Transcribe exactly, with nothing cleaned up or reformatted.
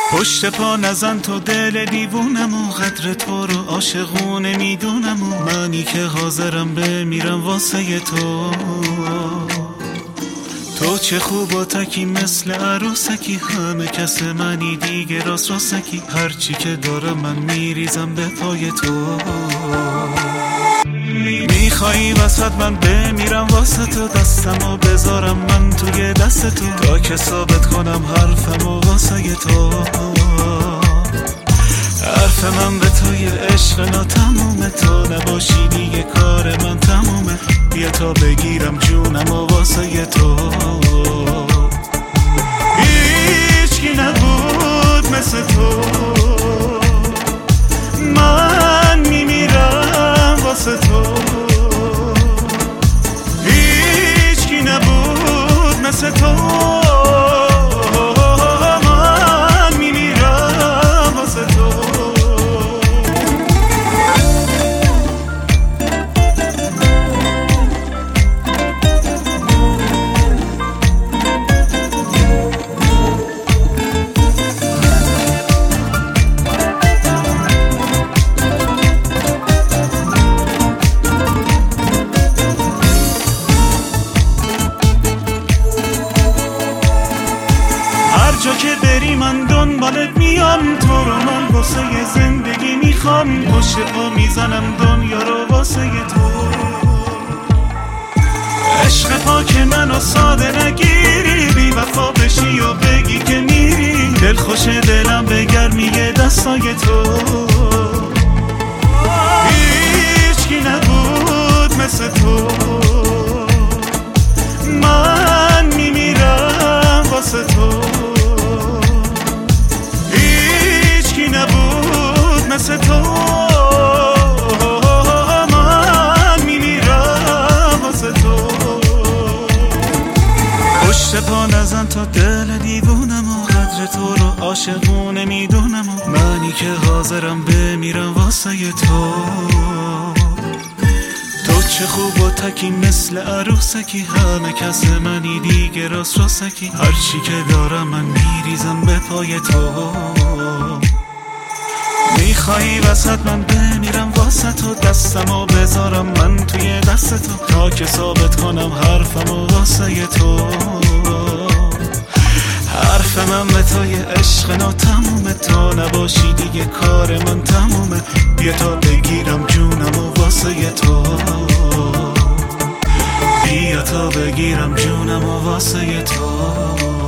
پشت پا نزن تو دل دیوونم و قدر تو رو عاشقونه میدونم و منی که حاضرم بمیرم واسه تو. تو چه خوب و تکی مثل عروسکی، همه کس منی دیگه راست راستکی، هرچی که دارم من میریزم به پای تو. میخوایی وسط من بمیرم واسه تو، دستمو بذارم من توی دست تو تا که ثابت کنم حرفمو واسه تو. حرف من به توی عشق ناتمومه، تو نباشی دیگه کار من تمومه، بیا تا بگیرم جونم و واسه تو. هیچکی نبود مثل تو، من میمیرم واسه تو. هیچکی نبود مثل تو، من میمیرم واسه تو. جا که بری من دنبالت میام، تو رو من واسه زندگی میخوام، پشت پا میزنم دنیا رو واسه تو. عشق پاک منو ساده نگیری، بی وفا بشی و بگی که میری، دل خوش دلم به گرمی دستای تو. هیچکی نبود مثل تو، من میمیرم واسه تو. نبود مثل تو، من میمیرم واسه تو. پشت پا نزن تا دل دیوونم و قدر تو رو عاشقونه میدونم و منی که حاضرم بمیرم واسه تو. تو چه خوب و تکی مثل عروسکی، همه کس منی دیگه راست راستکی، هرچی که دارم من میریزم به پای تو. میخوایی وسط من بمیرم واسه تو، دستمو بذارم من توی دست تو تا که ثابت کنم حرفمو واسه تو. حرف من به توی عشق ناتمومه، تو نباشی دیگه کار من تمومه، بیا تا بگیرم جونمو واسه تو. بیا تا بگیرم جونمو واسه تو.